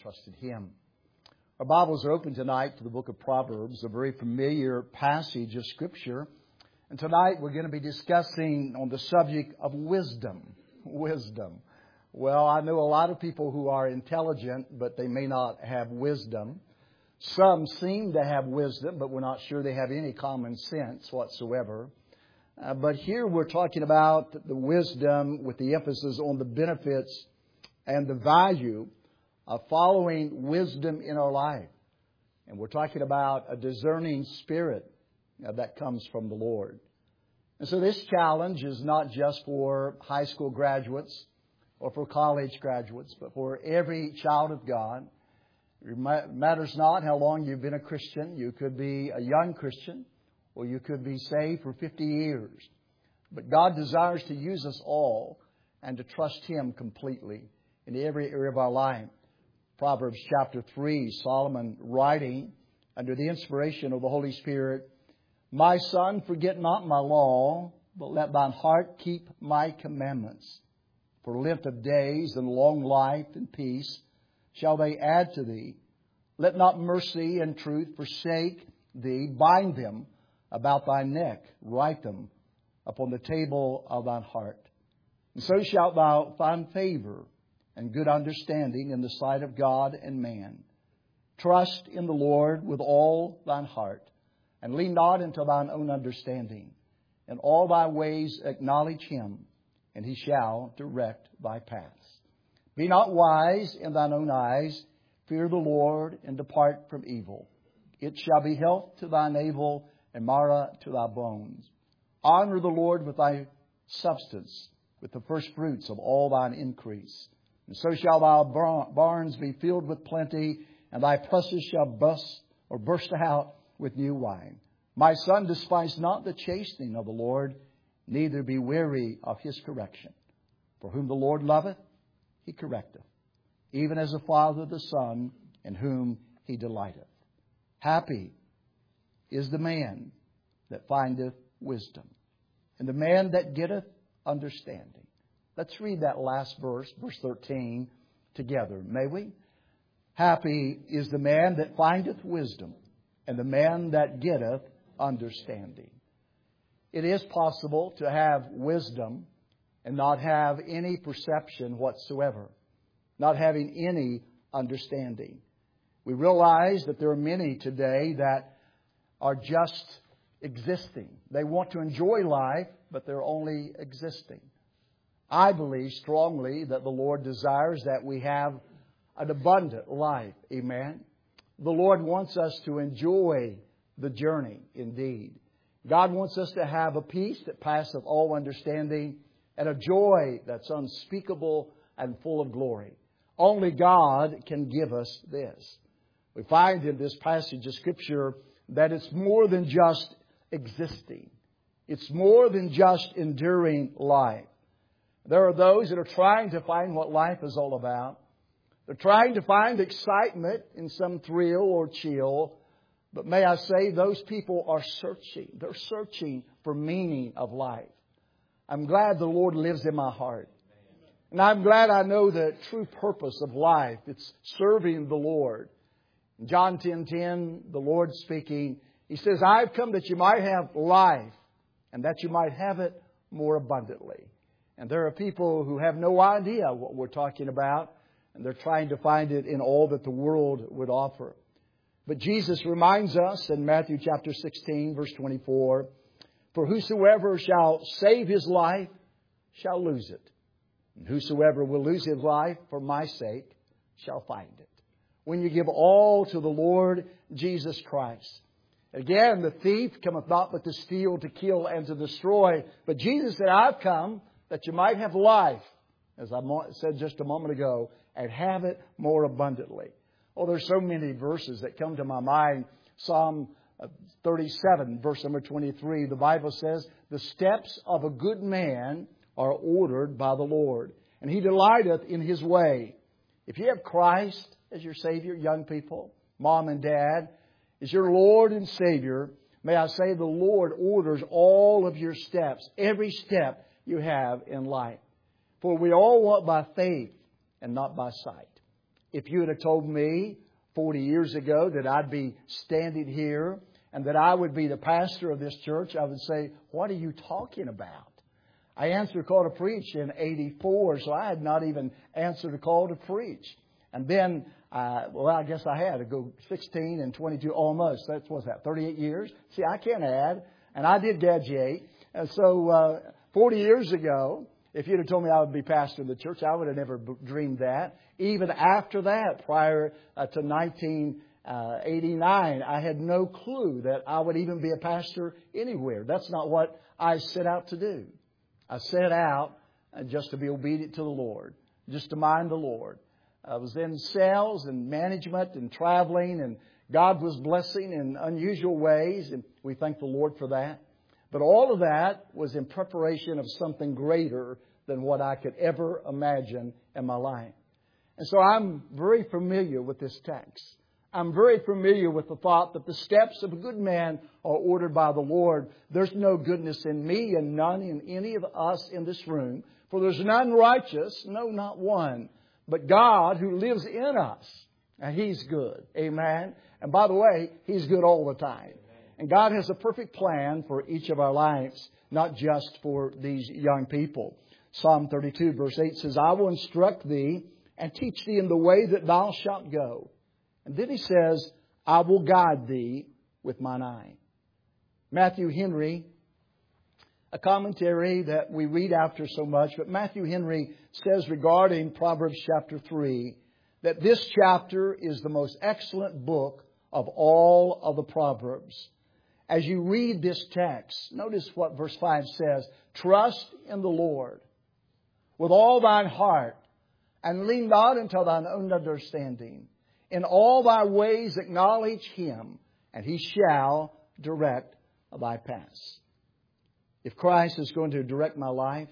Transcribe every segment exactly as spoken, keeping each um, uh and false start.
trusted Him. Our Bibles are open tonight to the book of Proverbs, a very familiar passage of Scripture. And tonight we're going to be discussing on the subject of wisdom. Wisdom. Well, I know a lot of people who are intelligent, but they may not have wisdom. Some seem to have wisdom, but we're not sure they have any common sense whatsoever. Uh, but here we're talking about the wisdom with the emphasis on the benefits and the value of following wisdom in our life. And we're talking about a discerning spirit uh, that comes from the Lord. And so this challenge is not just for high school graduates or for college graduates, but for every child of God. It matters not how long you've been a Christian. You could be a young Christian, or you could be saved for fifty years. But God desires to use us all and to trust Him completely in every area of our life. Proverbs chapter three, Solomon writing under the inspiration of the Holy Spirit, "My son, forget not my law, but let thine heart keep my commandments. For length of days and long life and peace shall they add to thee. Let not mercy and truth forsake thee. Bind them about thy neck. Write them upon the table of thine heart. And so shalt thou find favor and good understanding in the sight of God and man. Trust in the Lord with all thine heart, and lean not into thine own understanding. In all thy ways acknowledge Him, and He shall direct thy paths. Be not wise in thine own eyes. Fear the Lord, and depart from evil. It shall be health to thy navel, and marrow to thy bones. Honor the Lord with thy substance, with the first fruits of all thine increase. And so shall thy barns be filled with plenty, and thy presses shall bust or burst out with new wine. My son, despise not the chastening of the Lord, neither be weary of His correction. For whom the Lord loveth, He correcteth, even as a father the son, in whom He delighteth. Happy is the man that findeth wisdom, and the man that getteth understanding." Let's read that last verse, verse thirteen, together, may we? Happy is the man that findeth wisdom, and the man that getteth understanding. It is possible to have wisdom and not have any perception whatsoever, not having any understanding. We realize that there are many today that are just existing. They want to enjoy life, but they're only existing. I believe strongly that the Lord desires that we have an abundant life. Amen. The Lord wants us to enjoy the journey indeed. God wants us to have a peace that passeth all understanding and a joy that's unspeakable and full of glory. Only God can give us this. We find in this passage of Scripture that it's more than just existing. It's more than just enduring life. There are those that are trying to find what life is all about. They're trying to find excitement in some thrill or chill. But may I say, those people are searching. They're searching for meaning of life. I'm glad the Lord lives in my heart. And I'm glad I know the true purpose of life. It's serving the Lord. In John ten ten, the Lord speaking, He says, "I've come that you might have life, and that you might have it more abundantly." And there are people who have no idea what we're talking about, and they're trying to find it in all that the world would offer. But Jesus reminds us in Matthew chapter sixteen, verse twenty-four, "For whosoever shall save his life shall lose it. And whosoever will lose his life for my sake shall find it." When you give all to the Lord Jesus Christ. Again, the thief cometh not but to steal, to kill, and to destroy. But Jesus said, "I've come that you might have life," as I said just a moment ago, "and have it more abundantly." Oh, there's so many verses that come to my mind. Psalm thirty-seven, verse number twenty-three, the Bible says, "The steps of a good man are ordered by the Lord, and He delighteth in His way." If you have Christ as your Savior, young people, mom and dad, as your Lord and Savior, may I say the Lord orders all of your steps, every step you have in life. For we all walk by faith and not by sight. If you would have told me forty years ago that I'd be standing here and that I would be the pastor of this church, I would say, what are you talking about? I answered a call to preach in eighty-four, so I had not even answered a call to preach. And then, uh, well, I guess I had to go sixteen and twenty-two, almost. That's, what's that, thirty-eight years? See, I can't add. And I did graduate. And so, uh, forty years ago, if you'd have told me I would be pastor of the church, I would have never dreamed that. Even after that, prior uh, to nineteen eighty-nine, I had no clue that I would even be a pastor anywhere. That's not what I set out to do. I set out just to be obedient to the Lord, just to mind the Lord. I was in sales and management and traveling, and God was blessing in unusual ways, and we thank the Lord for that. But all of that was in preparation of something greater than what I could ever imagine in my life. And so I'm very familiar with this text. I'm very familiar with the thought that the steps of a good man are ordered by the Lord. There's no goodness in me and none in any of us in this room. For there's none righteous, no, not one. But God who lives in us, and He's good. Amen. And by the way, He's good all the time. And God has a perfect plan for each of our lives, not just for these young people. Psalm thirty-two verse eight says, I will instruct thee and teach thee in the way that thou shalt go. And then He says, I will guide thee with mine eye. Matthew Henry, a commentary that we read after so much, but Matthew Henry says regarding Proverbs chapter three, that this chapter is the most excellent book of all of the Proverbs. As you read this text, notice what verse five says, trust in the Lord with all thine heart, and lean not unto thine own understanding. In all thy ways acknowledge Him, and He shall direct thy paths. If Christ is going to direct my life,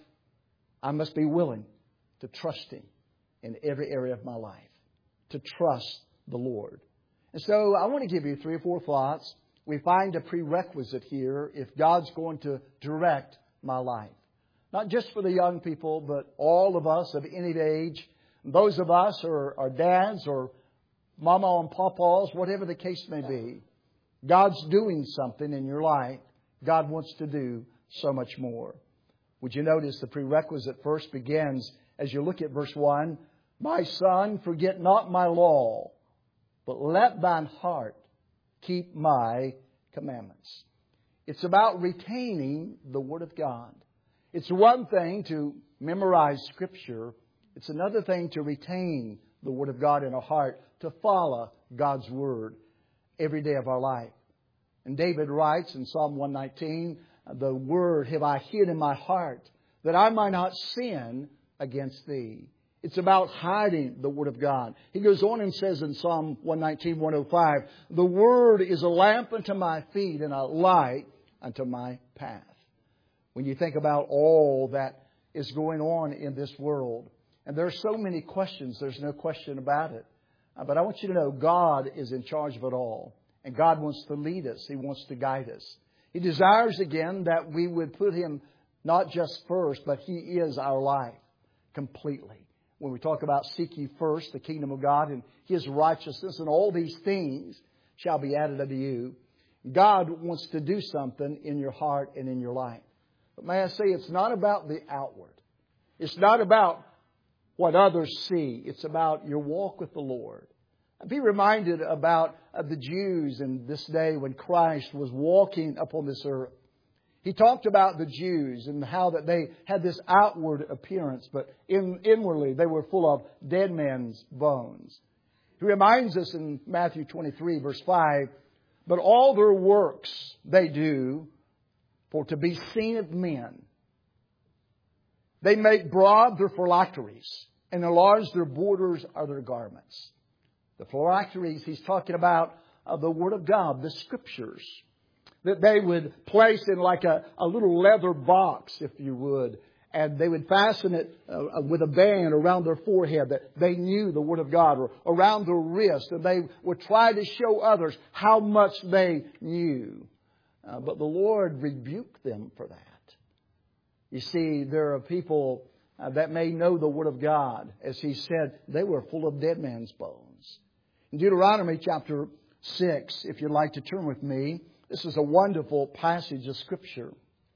I must be willing to trust Him in every area of my life, to trust the Lord. And so I want to give you three or four thoughts. We find a prerequisite here if God's going to direct my life. Not just for the young people, but all of us of any age. Those of us who are, are dads or mama and papas, whatever the case may be. God's doing something in your life. God wants to do so much more. Would you notice the prerequisite first begins as you look at verse one. My son, forget not my law, but let thine heart keep my commandments. It's about retaining the Word of God. It's one thing to memorize Scripture. It's another thing to retain the Word of God in our heart, to follow God's Word every day of our life. And David writes in Psalm one nineteen, the Word have I hid in my heart, that I might not sin against Thee. It's about hiding the Word of God. He goes on and says in Psalm one nineteen, one oh five, the Word is a lamp unto my feet and a light unto my path. When you think about all that is going on in this world, and there are so many questions, there's no question about it. Uh, but I want you to know God is in charge of it all. And God wants to lead us. He wants to guide us. He desires again that we would put Him not just first, but He is our life completely. When we talk about seek ye first the kingdom of God and His righteousness, and all these things shall be added unto you. God wants to do something in your heart and in your life. But may I say, it's not about the outward. It's not about what others see. It's about your walk with the Lord. Be reminded about the Jews in this day when Christ was walking upon this earth. He talked about the Jews and how that they had this outward appearance, but in, inwardly they were full of dead men's bones. He reminds us in Matthew twenty-three, verse five, but all their works they do for to be seen of men. They make broad their phylacteries and enlarge their borders of their garments. The phylacteries, he's talking about uh, the Word of God, the Scriptures, that they would place in like a, a little leather box, if you would, and they would fasten it uh, with a band around their forehead that they knew the Word of God, or around their wrist, and they would try to show others how much they knew. Uh, but the Lord rebuked them for that. You see, there are people uh, that may know the Word of God. As he said, they were full of dead man's bones. In Deuteronomy chapter six, if you'd like to turn with me, this is a wonderful passage of Scripture.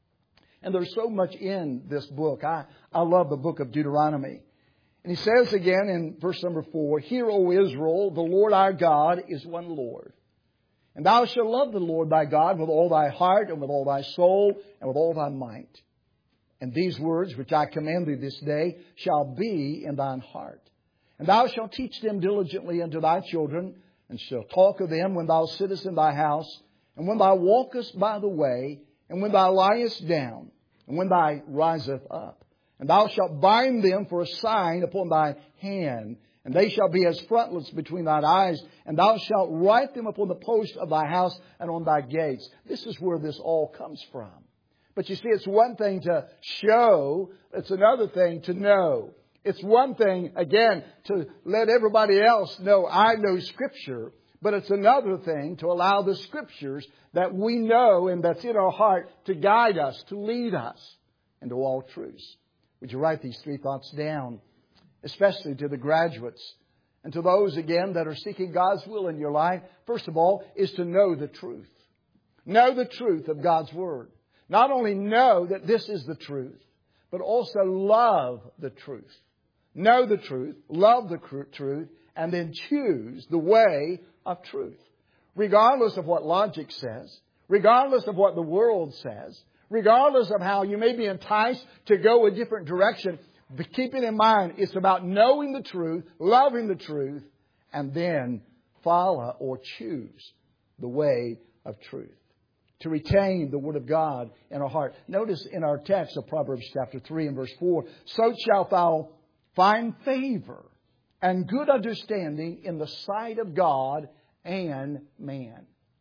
And there's so much in this book. I, I love the book of Deuteronomy. And he says again in verse number four, Hear, O Israel, the Lord our God is one Lord. And thou shalt love the Lord thy God with all thy heart and with all thy soul and with all thy might. And these words which I command thee this day shall be in thine heart. And thou shalt teach them diligently unto thy children, and shalt talk of them when thou sittest in thy house, and when thou walkest by the way, and when thou liest down, and when thou riseth up. And thou shalt bind them for a sign upon thy hand, and they shall be as frontlets between thine eyes, and thou shalt write them upon the post of thy house and on thy gates. This is where this all comes from. But you see, it's one thing to show, it's another thing to know. It's one thing, again, to let everybody else know I know Scripture, but it's another thing to allow the Scriptures that we know and that's in our heart to guide us, to lead us into all truths. Would you write these three thoughts down, especially to the graduates and to those, again, that are seeking God's will in your life? First of all, is to know the truth. Know the truth of God's Word. Not only know that this is the truth, but also love the truth. Know the truth, love the truth, and then choose the way of truth. Regardless of what logic says, regardless of what the world says, regardless of how you may be enticed to go a different direction, but keep it in mind, it's about knowing the truth, loving the truth, and then follow or choose the way of truth. To retain the Word of God in our heart. Notice in our text of Proverbs chapter three and verse four, So shalt thou find favor and good understanding in the sight of God and man.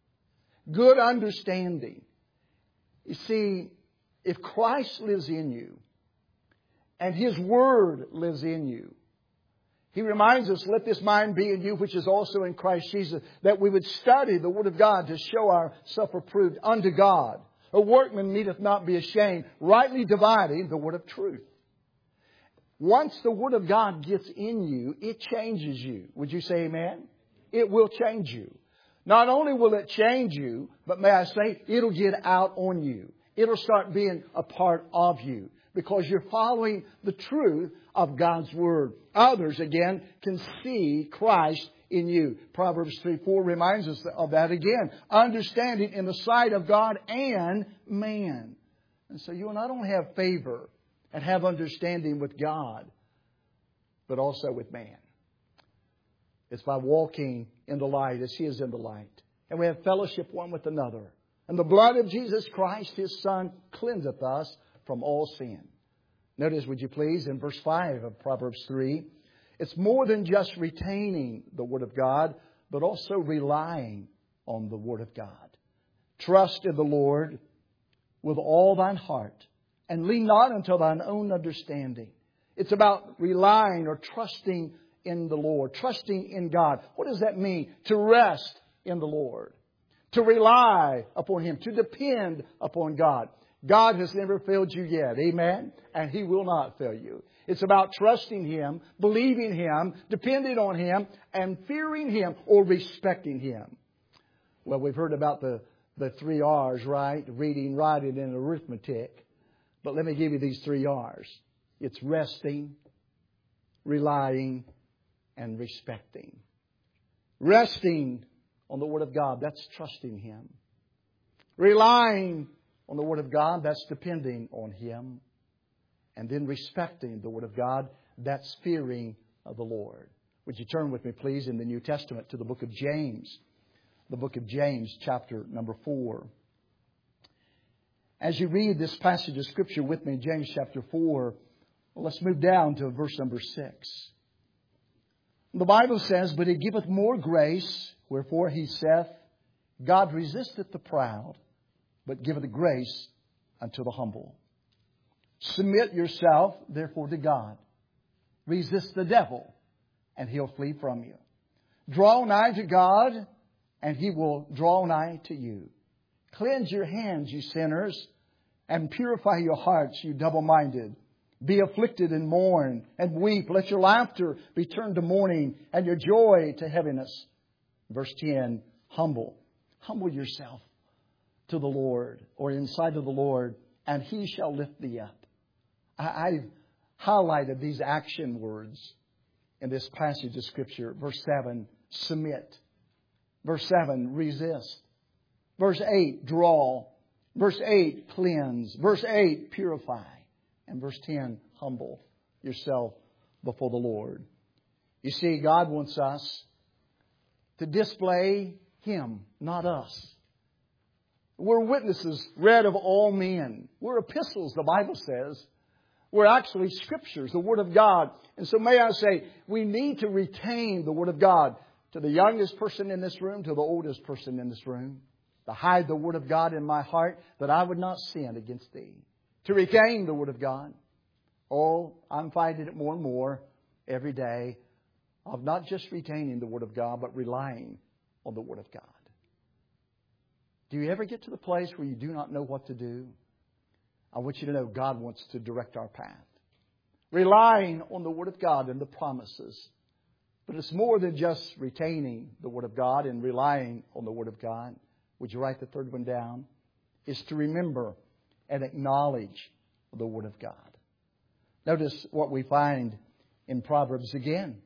Good understanding. You see, if Christ lives in you and His Word lives in you, He reminds us, let this mind be in you, which is also in Christ Jesus, that we would study the Word of God to show ourselves approved unto God. A workman needeth not be ashamed, rightly dividing the word of truth. Once the Word of God gets in you, it changes you. Would you say amen? It will change you. Not only will it change you, but may I say, it'll get out on you. It'll start being a part of you. Because you're following the truth of God's Word. Others, again, can see Christ in you. Proverbs three four reminds us of that again. Understanding in the sight of God and man. And so you will not only have favor and have understanding with God, but also with man. It's by walking in the light as He is in the light. And we have fellowship one with another. And the blood of Jesus Christ, His Son, cleanseth us from all sin. Notice, would you please, in verse five of Proverbs three, it's more than just retaining the Word of God, but also relying on the Word of God. Trust in the Lord with all thine heart, and lean not unto thine own understanding. It's about relying or trusting in the Lord, trusting in God. What does that mean? To rest in the Lord, to rely upon Him, to depend upon God. God has never failed you yet. Amen? And He will not fail you. It's about trusting Him, believing Him, depending on Him, and fearing Him or respecting Him. Well, we've heard about the, the three R's, right? Reading, writing, and arithmetic. But let me give you these three R's. It's resting, relying, and respecting. Resting on the Word of God, that's trusting Him. Relying on the Word of God, that's depending on Him. And then respecting the Word of God, that's fearing of the Lord. Would you turn with me, please, in the New Testament to the book of James. The book of James, chapter number four. As you read this passage of Scripture with me, James chapter four, well, let's move down to verse number six. The Bible says, But He giveth more grace, wherefore He saith, God resisteth the proud, but giveth grace unto the humble. Submit yourself, therefore, to God. Resist the devil, and he'll flee from you. Draw nigh to God, and He will draw nigh to you. Cleanse your hands, you sinners, and purify your hearts, you double-minded. Be afflicted and mourn and weep. Let your laughter be turned to mourning and your joy to heaviness. Verse ten, humble. Humble yourself to the Lord, or in sight of the Lord, and He shall lift thee up. I, I've highlighted these action words in this passage of Scripture. Verse seven, submit. Verse seven, resist. Verse eight, draw. Verse eight, cleanse. Verse eight, purify. And verse ten, humble yourself before the Lord. You see, God wants us to display Him, not us. We're witnesses read of all men. We're epistles, the Bible says. We're actually Scriptures, the Word of God. And so may I say, we need to retain the Word of God. To the youngest person in this room, to the oldest person in this room. To hide the Word of God in my heart, that I would not sin against Thee. To retain the Word of God. Oh, I'm finding it more and more every day of not just retaining the Word of God, but relying on the Word of God. Do you ever get to the place where you do not know what to do? I want you to know God wants to direct our path. Relying on the Word of God and the promises. But it's more than just retaining the Word of God and relying on the Word of God. Would you write the third one down? It's to remember and acknowledge the Word of God. Notice what we find in Proverbs again.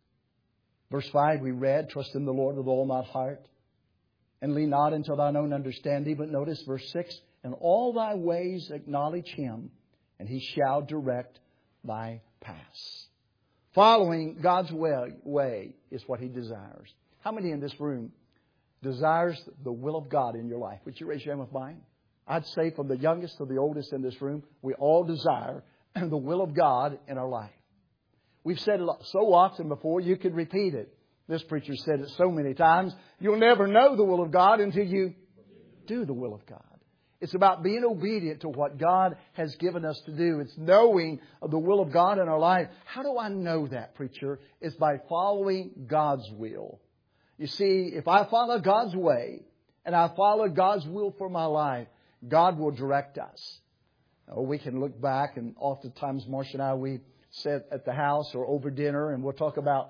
Verse five we read, trust in the Lord with all thy heart, and lean not unto thine own understanding. But notice verse six, in all thy ways acknowledge Him, and He shall direct thy paths. Following God's way, way is what He desires. How many in this room desires the will of God in your life? Would you raise your hand with mine? I'd say from the youngest to the oldest in this room, we all desire the will of God in our life. We've said it so often before, you could repeat it. This preacher said it so many times. You'll never know the will of God until you do the will of God. It's about being obedient to what God has given us to do. It's knowing the will of God in our life. How do I know that, preacher? It's by following God's will. You see, if I follow God's way and I follow God's will for my life, God will direct us. Oh, we can look back, and oftentimes Marcia and I, we sit at the house or over dinner and we'll talk about,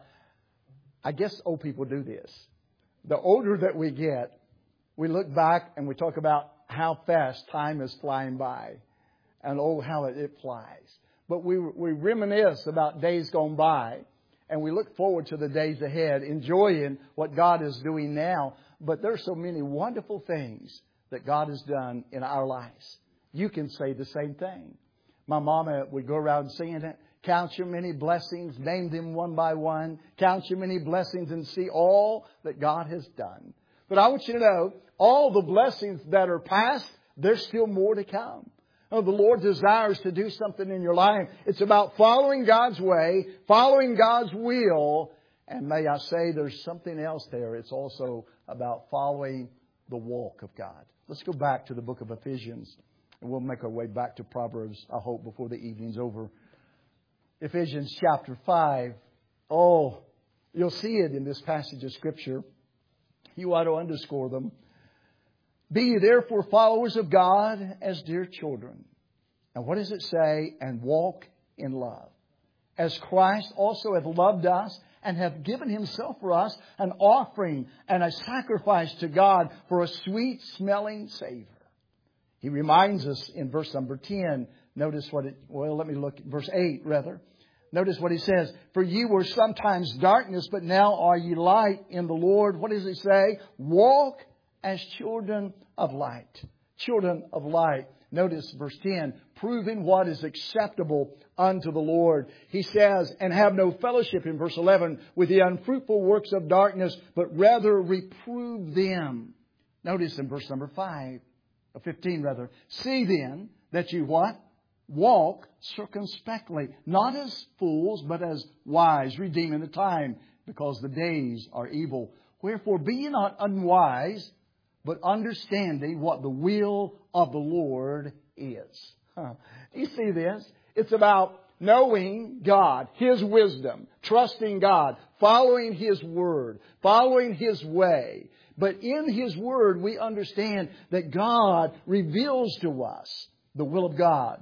I guess old people do this. The older that we get, we look back and we talk about how fast time is flying by. And oh, how it, it flies. But we, we reminisce about days gone by. And we look forward to the days ahead, enjoying what God is doing now. But there's so many wonderful things that God has done in our lives. You can say the same thing. My mama would go around singing it. Count your many blessings, name them one by one. Count your many blessings and see all that God has done. But I want you to know, all the blessings that are past, there's still more to come. Oh, the Lord desires to do something in your life. It's about following God's way, following God's will. And may I say, there's something else there. It's also about following the walk of God. Let's go back to the book of Ephesians. And we'll make our way back to Proverbs, I hope, before the evening's over. Ephesians chapter five. Oh, you'll see it in this passage of Scripture. You ought to underscore them. Be ye therefore followers of God as dear children. And what does it say? And walk in love. As Christ also hath loved us and hath given Himself for us an offering and a sacrifice to God for a sweet smelling savor. He reminds us in verse number ten. Notice what it, well, let me look at verse eight rather. Notice what he says. For ye were sometimes darkness, but now are ye light in the Lord. What does he say? Walk as children of light. Children of light. Notice verse ten. Proving what is acceptable unto the Lord. He says, and have no fellowship in verse eleven with the unfruitful works of darkness, but rather reprove them. Notice in verse number five. fifteen rather. See then that you what? Walk circumspectly, not as fools, but as wise, redeeming the time, because the days are evil. Wherefore be ye not unwise, but understanding what the will of the Lord is. Huh. You see this? It's about knowing God, His wisdom, trusting God, following His Word, following His way. But in His Word, we understand that God reveals to us the will of God.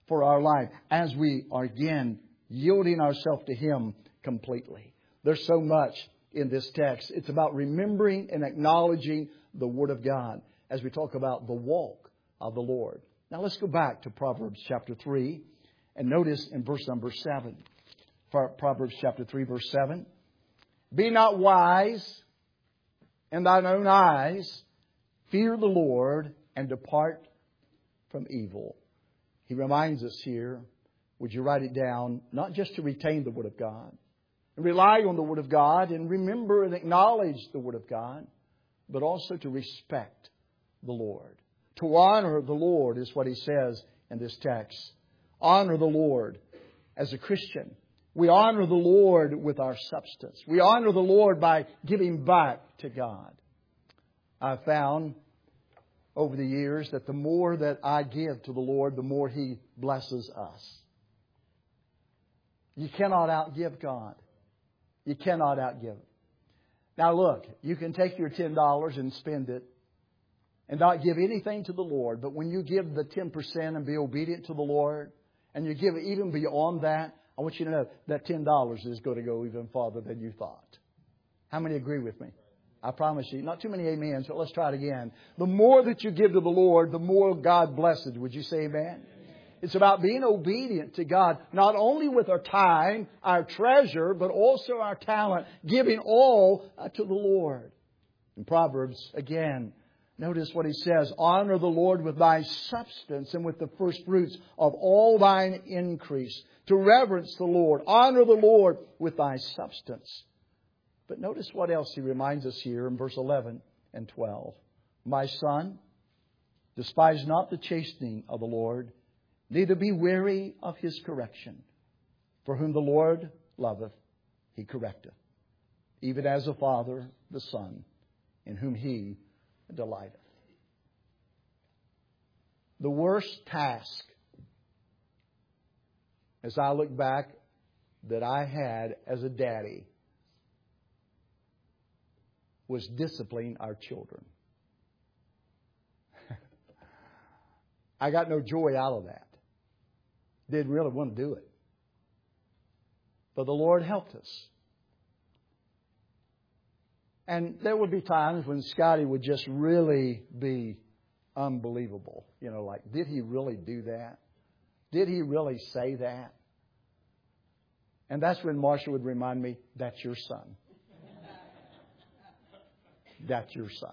for our life as we are again yielding ourselves to Him completely. There's so much in this text. It's about remembering and acknowledging the Word of God as we talk about the walk of the Lord. Now let's go back to Proverbs chapter three and notice in verse number seven. Proverbs chapter three verse seven. Be not wise in thine own eyes. Fear the Lord and depart from evil. He reminds us here, would you write it down, not just to retain the Word of God, and rely on the Word of God and remember and acknowledge the Word of God, but also to respect the Lord. To honor the Lord is what he says in this text. Honor the Lord as a Christian. We honor the Lord with our substance. We honor the Lord by giving back to God. I've found over the years that the more that I give to the Lord, the more He blesses us. You cannot outgive God. You cannot outgive Him. Now look, you can take your ten dollars and spend it and not give anything to the Lord. But when you give the ten percent and be obedient to the Lord, and you give even beyond that, I want you to know that ten dollars is going to go even farther than you thought. How many agree with me? I promise you, not too many amens, but let's try it again. The more that you give to the Lord, the more God blesses. Would you say amen? It's about being obedient to God, not only with our time, our treasure, but also our talent, giving all to the Lord. In Proverbs, again, notice what he says. Honor the Lord with thy substance and with the first fruits of all thine increase. To reverence the Lord. Honor the Lord with thy substance. But notice what else he reminds us here in verse eleven and twelve. My son, despise not the chastening of the Lord, neither be weary of His correction. For whom the Lord loveth, He correcteth. Even as a father, the son, in whom He delighteth. The worst task, as I look back, that I had as a daddy was disciplining our children. I got no joy out of that. Didn't really want to do it. But the Lord helped us. And there would be times when Scotty would just really be unbelievable. You know, like, did he really do that? Did he really say that? And that's when Marcia would remind me, that's your son. That's your son.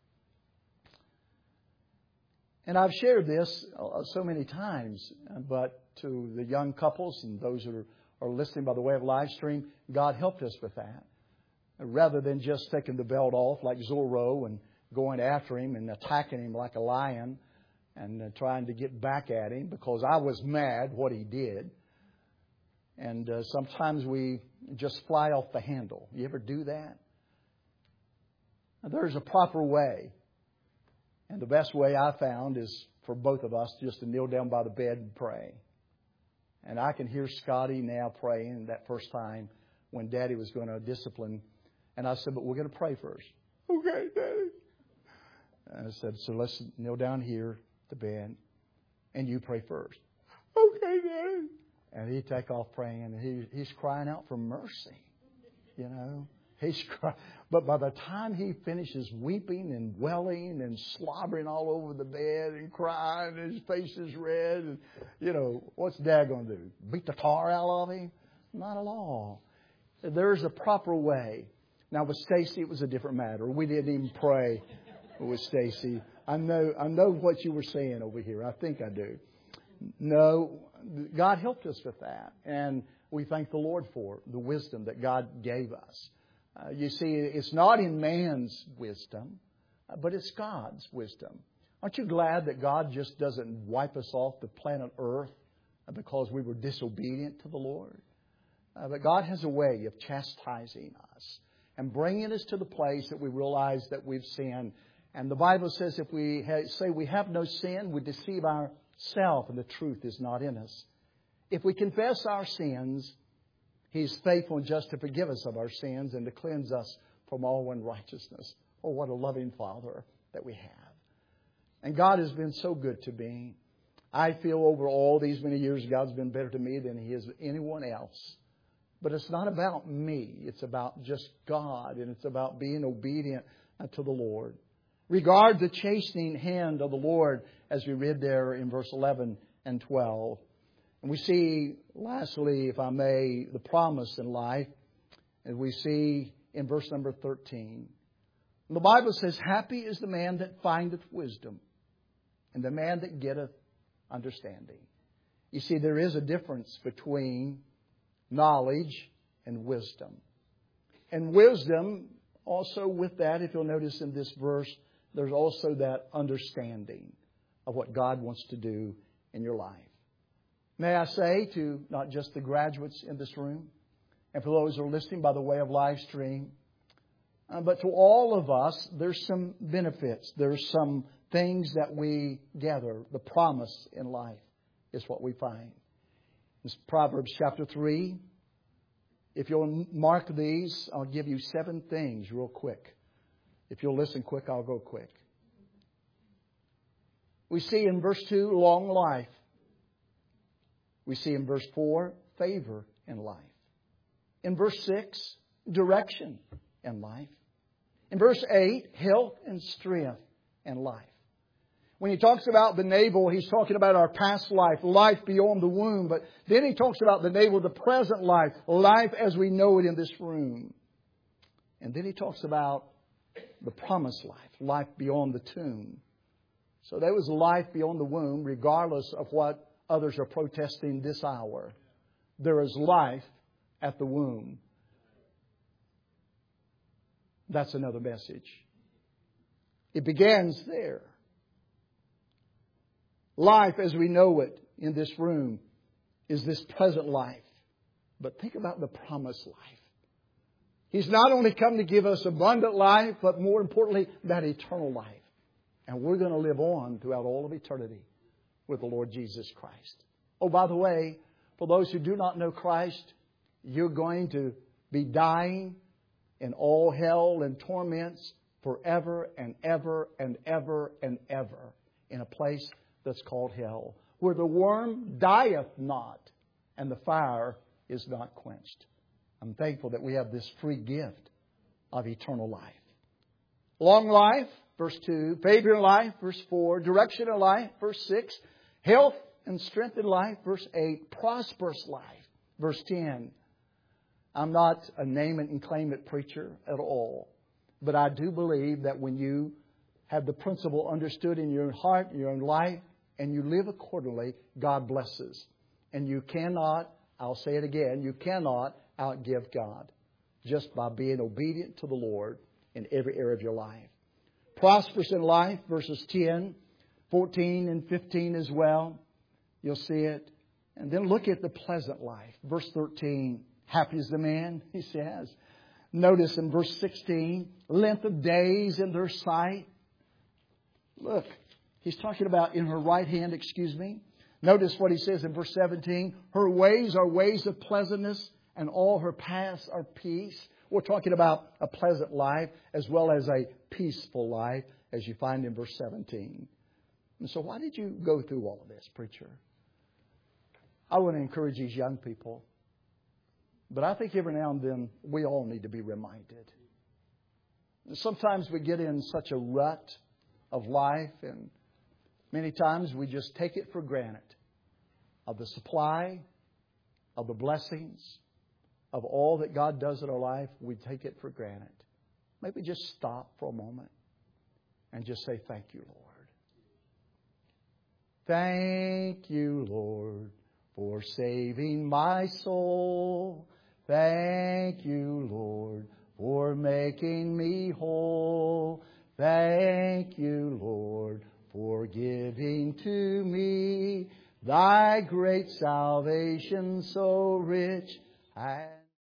And I've shared this so many times, but to the young couples and those that are, are listening by the way of live stream, God helped us with that. Rather than just taking the belt off like Zorro and going after him and attacking him like a lion and uh, trying to get back at him because I was mad what he did. And uh, sometimes we just fly off the handle. You ever do that? There's a proper way. And the best way I found is for both of us just to kneel down by the bed and pray. And I can hear Scotty now praying that first time when Daddy was going to discipline. And I said, but we're going to pray first. Okay, Daddy. And I said, so let's kneel down here at the bed and you pray first. Okay, Daddy. And he'd take off praying and he, he's crying out for mercy. You know, he's crying. But by the time he finishes weeping and welling and slobbering all over the bed and crying and his face is red, and, you know, what's Dad going to do? Beat the tar out of him? Not at all. There's a proper way. Now with Stacy, it was a different matter. We didn't even pray with Stacy. I know, I know what you were saying over here. I think I do. No, God helped us with that. And we thank the Lord for the wisdom that God gave us. Uh, you see, it's not in man's wisdom, uh, but it's God's wisdom. Aren't you glad that God just doesn't wipe us off the planet Earth because we were disobedient to the Lord? Uh, but God has a way of chastising us and bringing us to the place that we realize that we've sinned. And the Bible says if we ha- say we have no sin, we deceive ourselves and the truth is not in us. If we confess our sins, He's faithful and just to forgive us of our sins and to cleanse us from all unrighteousness. Oh, what a loving Father that we have. And God has been so good to me. I feel over all these many years God's been better to me than He is anyone else. But it's not about me. It's about just God, and it's about being obedient to the Lord. Regard the chastening hand of the Lord, as we read there in verse eleven and twelve. And we see, lastly, if I may, the promise in life. And we see in verse number thirteen. The Bible says, happy is the man that findeth wisdom, and the man that getteth understanding. You see, there is a difference between knowledge and wisdom. And wisdom, also with that, if you'll notice in this verse, there's also that understanding of what God wants to do in your life. May I say to not just the graduates in this room, and for those who are listening by the way of live stream, uh, but to all of us, there's some benefits. There's some things that we gather. The promise in life is what we find. It's Proverbs chapter three. If you'll mark these, I'll give you seven things real quick. If you'll listen quick, I'll go quick. We see in verse two, long life. We see in verse four, favor in life. In verse six, direction in life. In verse eight, health and strength in life. When he talks about the navel, he's talking about our past life, life beyond the womb. But then he talks about the navel, the present life, life as we know it in this room. And then he talks about the promised life, life beyond the tomb. So there was life beyond the womb, regardless of what others are protesting this hour. There is life at the womb. That's another message. It begins there. Life as we know it in this room is this present life. But think about the promised life. He's not only come to give us abundant life, but more importantly, that eternal life. And we're going to live on throughout all of eternity with the Lord Jesus Christ. Oh, by the way, for those who do not know Christ, you're going to be dying in all hell and torments forever and ever and ever and ever in a place that's called hell, where the worm dieth not and the fire is not quenched. I'm thankful that we have this free gift of eternal life. Long life, verse two. Favor in life, verse four. Direction in life, verse six. Health and strength in life, verse eight. Prosperous life, verse ten. I'm not a name it and claim it preacher at all. But I do believe that when you have the principle understood in your own heart, in your own life, and you live accordingly, God blesses. And you cannot, I'll say it again, you cannot outgive God just by being obedient to the Lord in every area of your life. Prosperous in life, verses ten, fourteen, and fifteen as well. You'll see it. And then look at the pleasant life. Verse thirteen, happy is the man, he says. Notice in verse sixteen, length of days in their sight. Look, he's talking about in her right hand, excuse me. Notice what he says in verse seventeen. Her ways are ways of pleasantness, and all her paths are peace. We're talking about a pleasant life as well as a peaceful life, as you find in verse seventeen. And so why did you go through all of this, preacher? I want to encourage these young people. But I think every now and then we all need to be reminded. Sometimes we get in such a rut of life, and many times we just take it for granted of the supply, of the blessings, of all that God does in our life. We take it for granted. Maybe just stop for a moment and just say, thank you, Lord. Thank you, Lord, for saving my soul. Thank you, Lord, for making me whole. Thank you, Lord, for giving to me Thy great salvation so rich. And